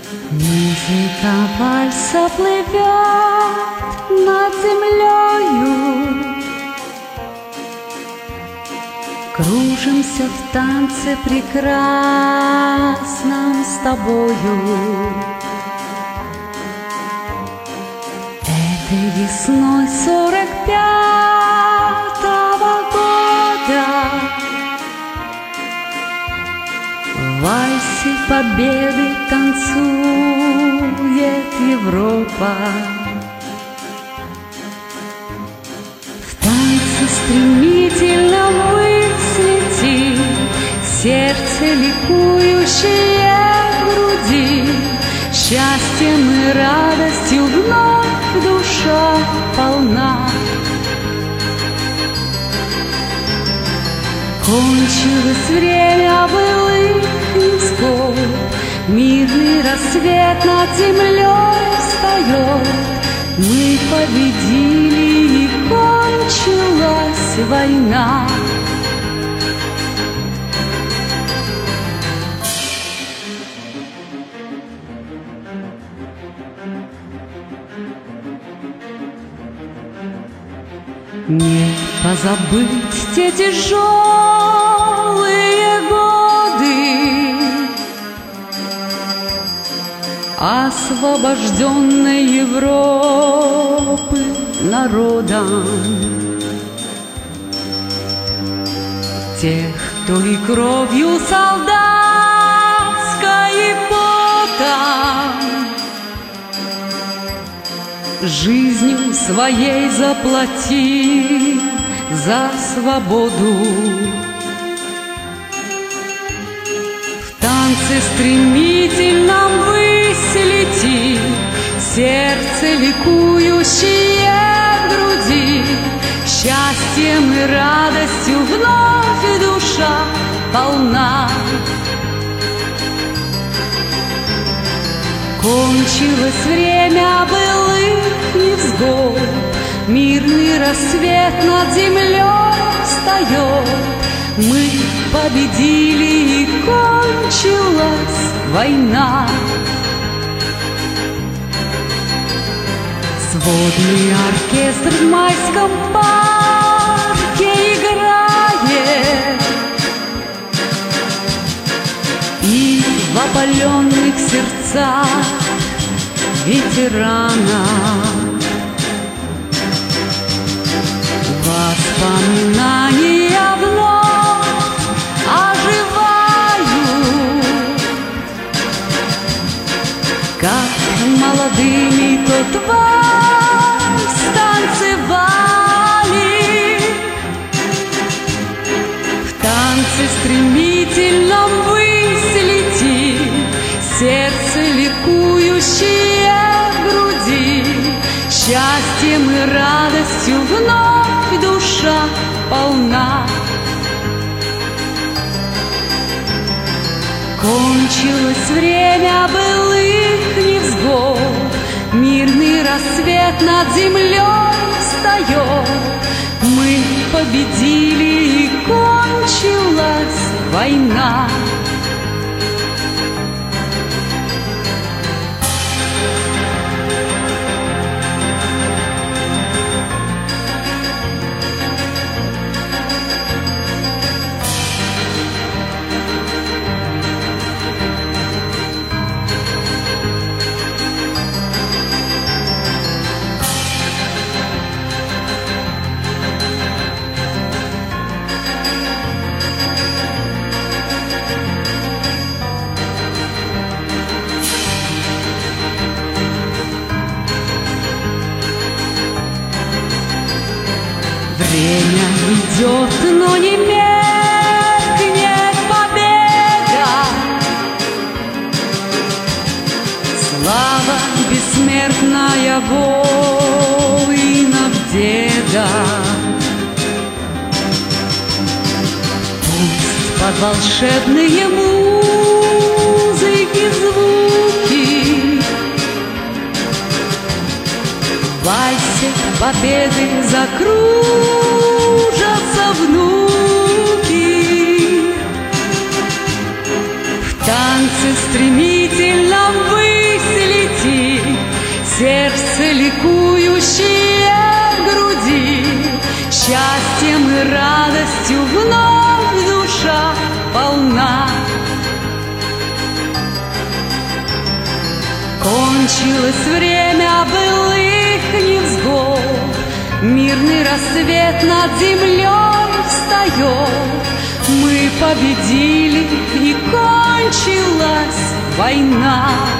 Музыка вальса плывет над землею, кружимся в танце прекрасном с тобою. Этой весной 45-го года в вальсе победы танцует Европа. В танце стремительно ввысь летит сердце ликующее в груди. Счастьем и радостью вновь душа полна. Кончилось время былых низков, мирный рассвет над землей встает. Мы победили, и кончилась война. Не позабыть те тяжелые годы освобожденной Европы народом, тех, кто и кровью солдатской и потом жизнью своей заплатил за свободу. В танце стремительном ввысь летит сердце ликующее в груди. Счастьем и радостью вновь душа полна. Кончилось время былых невзгод, мирный рассвет над землей встает. Мы победили, и кончилась война. Сводный оркестр в майском парке играет, и в опаленных сердцах ветерана воспоминания вновь оживают, как молодыми тот вальс танцевали. В танце стремительном ввысь летит сердце ликующее в груди. Счастьем и радостью вновь душа полна. Кончилось время былых невзгод, мирный рассвет над землей встает. Мы победили, и кончилась война. Время идет, но не меркнет победа. Слава бессмертная воинов деда. Пусть под волшебные музыки звуки в вальсе победы закружатся внуки. В танце стремительном Кончилось время былых невзгод, мирный рассвет над землей встает. Мы победили, и кончилась война.